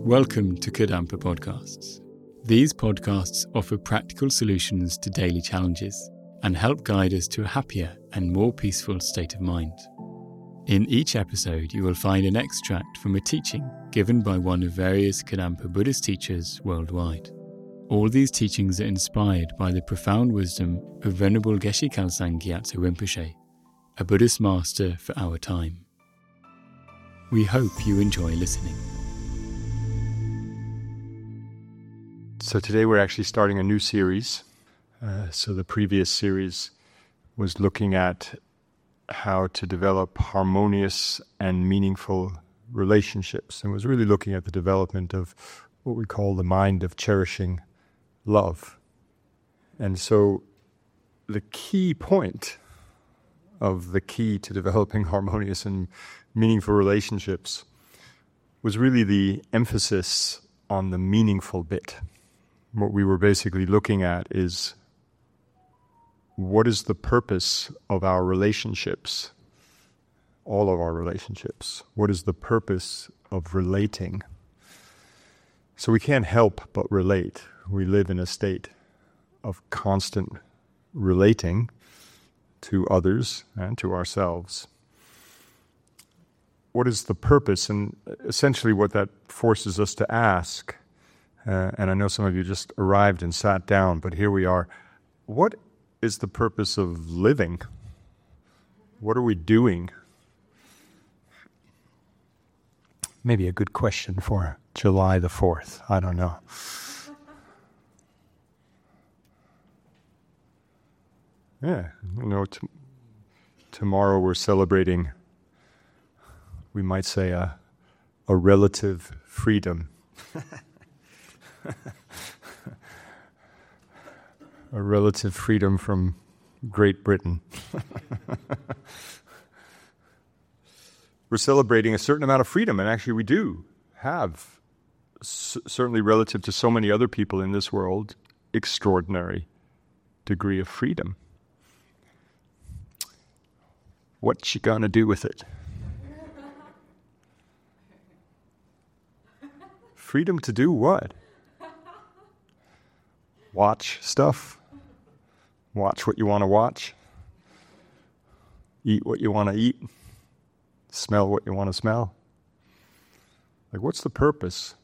Welcome to Kadampa Podcasts. These podcasts offer practical solutions to daily challenges and help guide us to a happier and more peaceful state of mind. In each episode, you will find an extract from a teaching given by one of various Kadampa Buddhist teachers worldwide. All these teachings are inspired by the profound wisdom of Venerable Geshe Khalsang Gyatso Rinpoche, a Buddhist master for our time. We hope you enjoy listening. So today we're actually starting a new series. So the previous series was looking at how to develop harmonious and meaningful relationships, and was really looking at the development of what we call the mind of cherishing love. And so the key point of the key to developing harmonious and meaningful relationships was really the emphasis on the meaningful bit. What we were basically looking at is, what is the purpose of our relationships, all of our relationships? What is the purpose of relating? So we can't help but relate. We live in a state of constant relating to others and to ourselves. What is the purpose? And essentially what that forces us to ask, and I know some of you just arrived and sat down, but here we are. What is the purpose of living? What are we doing? Maybe a good question for July the 4th. I don't know. Yeah, tomorrow we're celebrating, we might say, a relative freedom. A relative freedom from Great Britain. We're celebrating a certain amount of freedom, and actually we do have, certainly relative to so many other people in this world, extraordinary degree of freedom. What you gonna do with it? Freedom to do what? Watch stuff. Watch what you want to watch. Eat what you want to eat. Smell what you want to smell. Like, what's the purpose?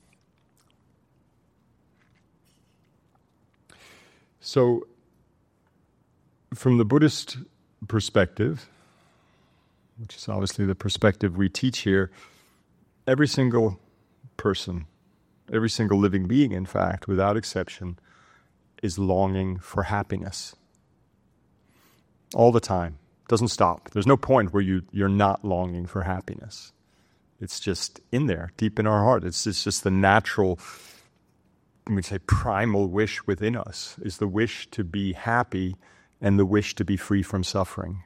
So, from the Buddhist perspective, which is obviously the perspective we teach here, every single person, every single living being, in fact, without exception, is longing for happiness. All the time. Doesn't stop. There's no point where you're not longing for happiness. It's just in there, deep in our heart. It's just the natural, we say, primal wish within us, is the wish to be happy and the wish to be free from suffering.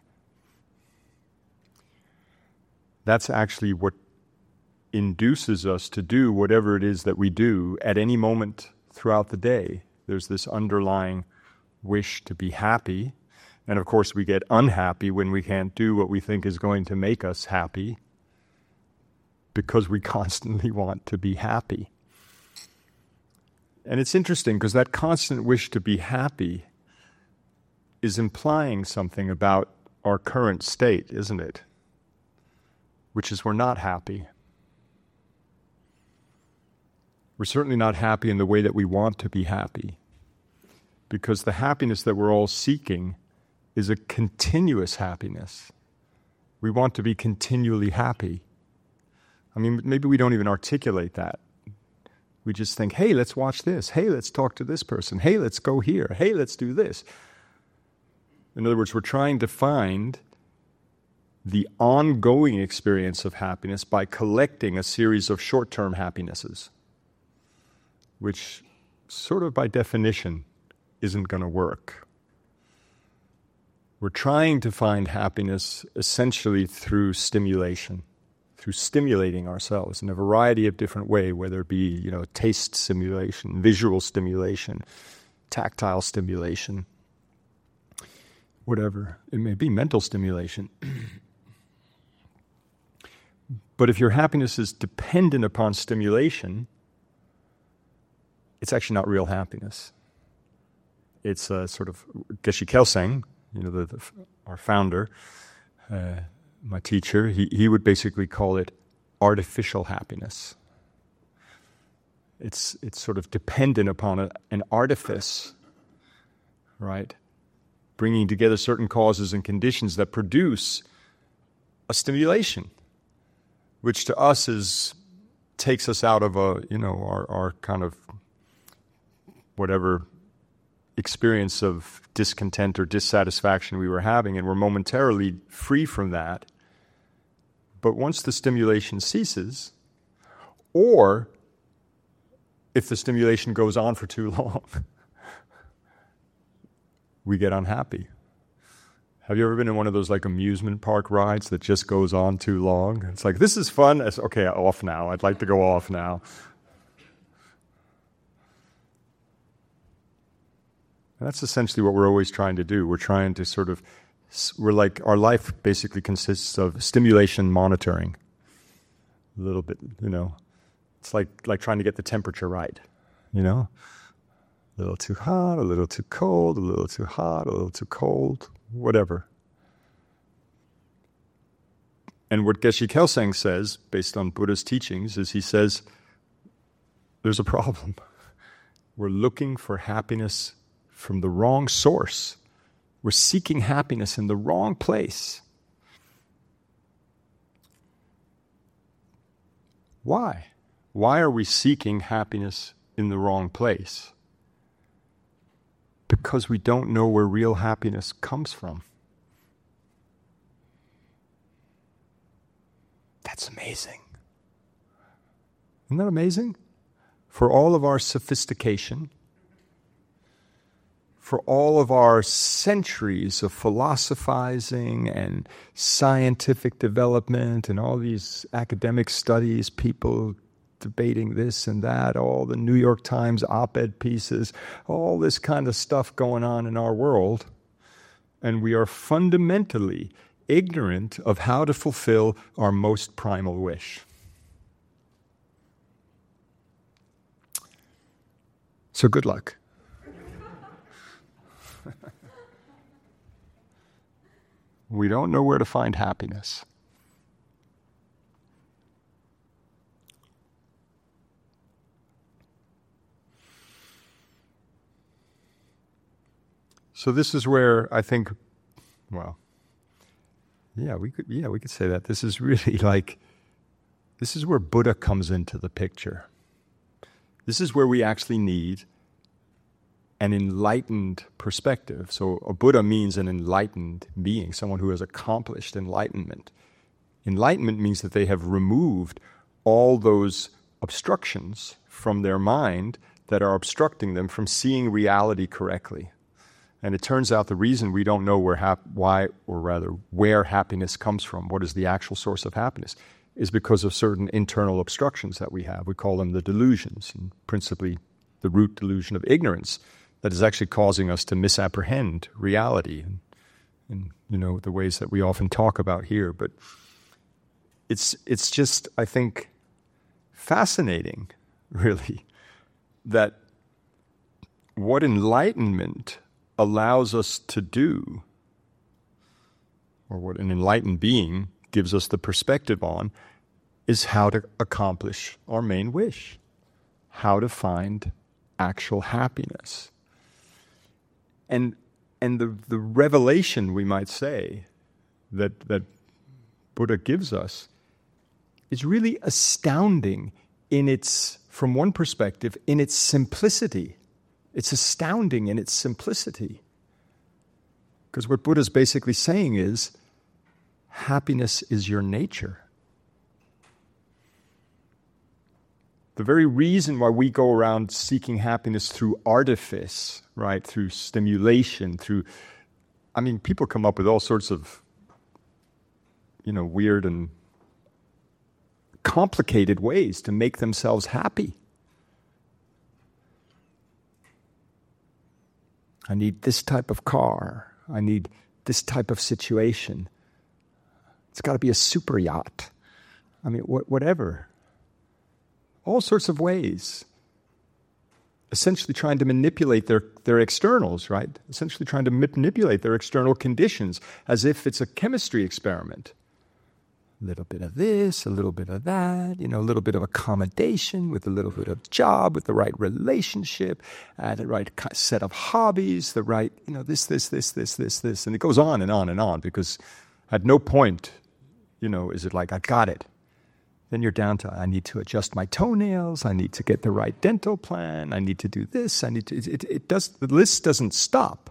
That's actually what induces us to do whatever it is that we do at any moment throughout the day. There's this underlying wish to be happy, and of course we get unhappy when we can't do what we think is going to make us happy, because we constantly want to be happy. And it's interesting because that constant wish to be happy is implying something about our current state, isn't it? Which is we're not happy. We're certainly not happy in the way that we want to be happy, because the happiness that we're all seeking is a continuous happiness. We want to be continually happy. I mean, maybe we don't even articulate that. We just think, hey, let's watch this. Hey, let's talk to this person. Hey, let's go here. Hey, let's do this. In other words, we're trying to find the ongoing experience of happiness by collecting a series of short-term happinesses, which sort of by definition isn't going to work. We're trying to find happiness essentially through stimulation, through stimulating ourselves in a variety of different ways, whether it be, taste stimulation, visual stimulation, tactile stimulation, whatever it may be, mental stimulation. But if your happiness is dependent upon stimulation, it's actually not real happiness. It's sort of Geshe Kelsang, our founder, my teacher, he would basically call it artificial happiness. It's sort of dependent upon an artifice, right? Bringing together certain causes and conditions that produce a stimulation, which to us takes us out of our kind of whatever experience of discontent or dissatisfaction we were having, and we're momentarily free from that. But once the stimulation ceases, or if the stimulation goes on for too long, we get unhappy. Have you ever been in one of those like amusement park rides that just goes on too long? It's like, this is fun. It's okay, off now. I'd like to go off now. And that's essentially what we're always trying to do. We're trying to we're like, our life basically consists of stimulation monitoring. A little bit, It's like trying to get the temperature right, A little too hot, a little too cold, a little too hot, a little too cold, whatever. And what Geshe Kelsang says, based on Buddha's teachings, is he says, there's a problem. We're looking for happiness from the wrong source. We're seeking happiness in the wrong place. Why? Why are we seeking happiness in the wrong place? Because we don't know where real happiness comes from. That's amazing. Isn't that amazing? For all of our sophistication, for all of our centuries of philosophizing and scientific development and all these academic studies, people debating this and that, all the New York Times op-ed pieces, all this kind of stuff going on in our world, and we are fundamentally ignorant of how to fulfill our most primal wish. So good luck. We don't know where to find happiness. So this is where I think, we could say that. This is really this is where Buddha comes into the picture. This is where we actually need an enlightened perspective. So a Buddha means an enlightened being, someone who has accomplished enlightenment. Enlightenment means that they have removed all those obstructions from their mind that are obstructing them from seeing reality correctly. And it turns out the reason we don't know where happiness comes from, what is the actual source of happiness, is because of certain internal obstructions that we have. We call them the delusions, and principally the root delusion of ignorance that is actually causing us to misapprehend reality in the ways that we often talk about here. But it's just, I think, fascinating, really, that what enlightenment allows us to do, or what an enlightened being gives us the perspective on, is how to accomplish our main wish, how to find actual happiness. And the revelation, we might say, that Buddha gives us is really astounding from one perspective, in its simplicity. It's astounding in its simplicity. Because what Buddha's basically saying is, happiness is your nature. The very reason why we go around seeking happiness through artifice, right, through stimulation, people come up with all sorts of, weird and complicated ways to make themselves happy. I need this type of car. I need this type of situation. It's got to be a super yacht. I mean, whatever. All sorts of ways. Essentially trying to manipulate their externals, right? Essentially trying to manipulate their external conditions as if it's a chemistry experiment. A little bit of this, a little bit of that, a little bit of accommodation with a little bit of job, with the right relationship, the right set of hobbies, the right, this. And it goes on and on and on, because at no point, is it like, I got it. Then you're down to, I need to adjust my toenails, I need to get the right dental plan, I need to do this, the list doesn't stop.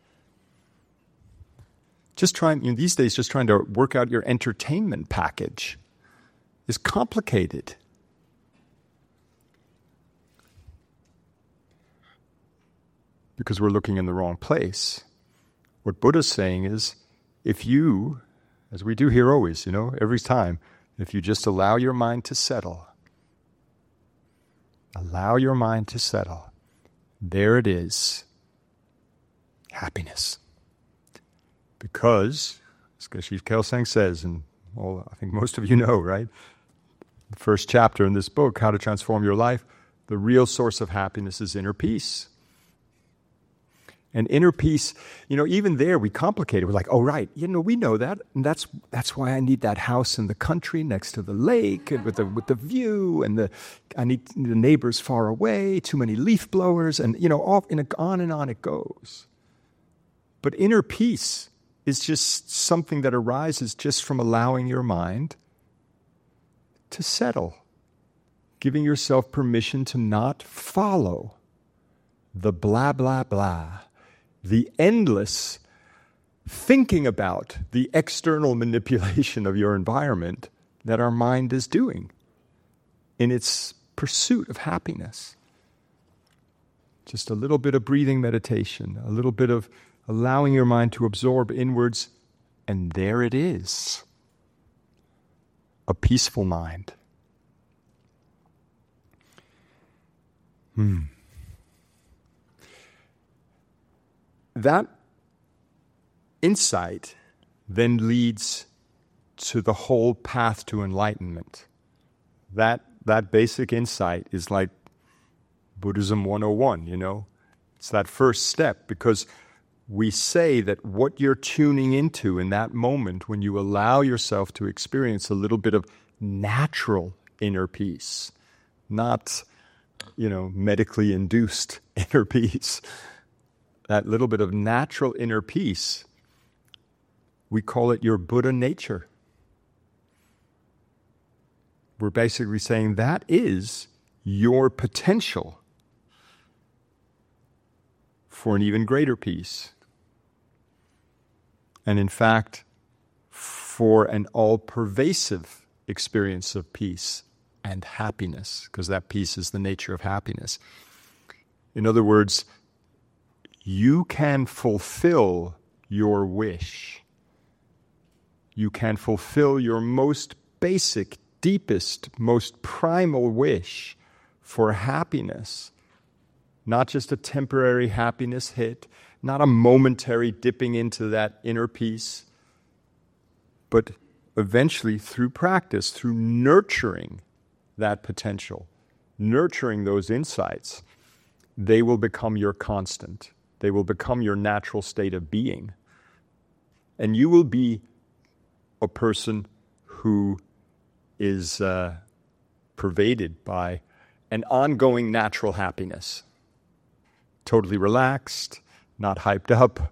These days, just trying to work out your entertainment package is complicated. Because we're looking in the wrong place. What Buddha's saying is, if you, as we do here always, every time, if you just allow your mind to settle, there it is, happiness. Because, as Geshe Kelsang says, and I think most of you know, right? The first chapter in this book, How to Transform Your Life, the real source of happiness is inner peace. And inner peace, even there we complicate it. We're like, oh, right, we know that. And that's why I need that house in the country next to the lake and with the view, and I need the neighbors far away, too many leaf blowers, and, on and on it goes. But inner peace is just something that arises just from allowing your mind to settle, giving yourself permission to not follow the blah, blah, blah, the endless thinking about the external manipulation of your environment that our mind is doing in its pursuit of happiness. Just a little bit of breathing meditation, a little bit of allowing your mind to absorb inwards, and there it is. A peaceful mind. That insight then leads to the whole path to enlightenment. That basic insight is like Buddhism 101, It's that first step, because we say that what you're tuning into in that moment, when you allow yourself to experience a little bit of natural inner peace, not, medically induced inner peace, that little bit of natural inner peace, we call it your Buddha nature. We're basically saying that is your potential for an even greater peace. And in fact, for an all-pervasive experience of peace and happiness, because that peace is the nature of happiness. In other words, you can fulfill your wish. You can fulfill your most basic, deepest, most primal wish for happiness. Not just a temporary happiness hit, not a momentary dipping into that inner peace, but eventually through practice, through nurturing that potential, nurturing those insights, they will become your constant. They will become your natural state of being. And you will be a person who is pervaded by an ongoing natural happiness. Totally relaxed, not hyped up.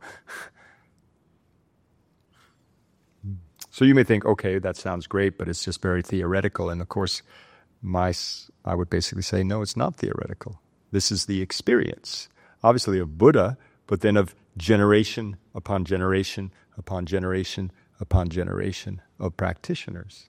So you may think, okay, that sounds great, but it's just very theoretical. And of course, I would basically say, no, it's not theoretical. This is the experience, obviously of Buddha, but then of generation upon generation upon generation upon generation of practitioners.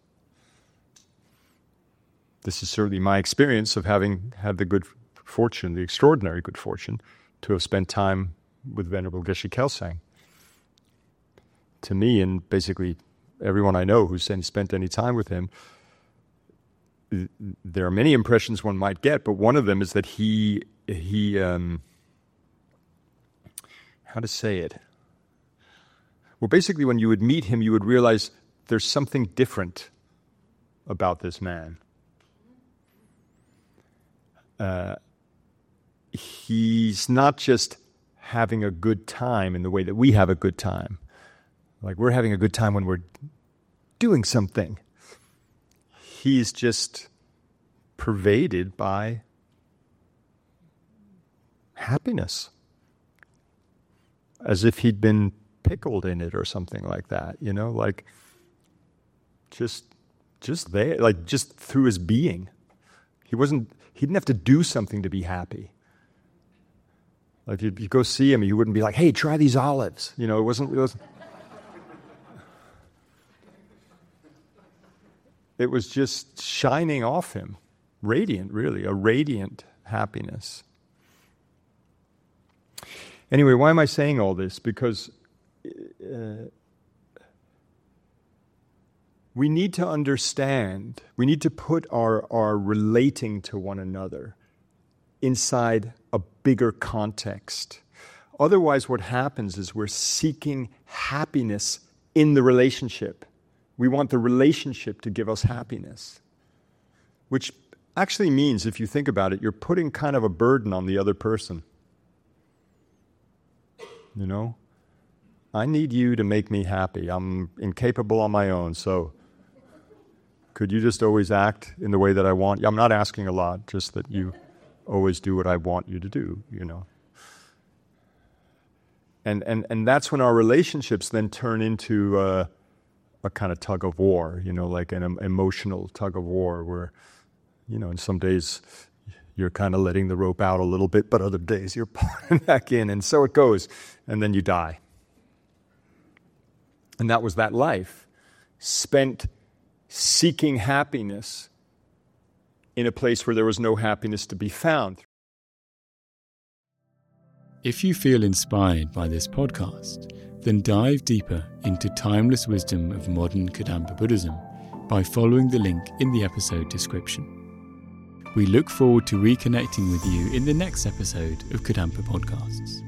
This is certainly my experience of having had the good fortune, the extraordinary good fortune, to have spent time with Venerable Geshe Kelsang. To me, and basically everyone I know who's spent any time with him, there are many impressions one might get, but one of them is that he how to say it? Well, basically when you would meet him, you would realize there's something different about this man. He's not just having a good time in the way that we have a good time. Like we're having a good time when we're doing something. He's just pervaded by happiness, as if he'd been pickled in it or something like that, like just there, like just through his being. He didn't have to do something to be happy. Like if you go see him, you wouldn't be like, hey, try these olives. It wasn't. It was just shining off him. Radiant, really, a radiant happiness. Anyway, why am I saying all this? Because we need to understand, we need to put our relating to one another inside a bigger context. Otherwise, what happens is we're seeking happiness in the relationship. We want the relationship to give us happiness, which actually means, if you think about it, you're putting kind of a burden on the other person. I need you to make me happy. I'm incapable on my own, so could you just always act in the way that I want? I'm not asking a lot, just that you always do what I want you to do, And that's when our relationships then turn into a kind of tug of war, like an emotional tug of war where, and some days you're kind of letting the rope out a little bit, but other days you're pulling back in, and so it goes, and then you die. And that was that life, spent seeking happiness in a place where there was no happiness to be found. If you feel inspired by this podcast, then dive deeper into timeless wisdom of modern Kadampa Buddhism by following the link in the episode description. We look forward to reconnecting with you in the next episode of Kadampa Podcasts.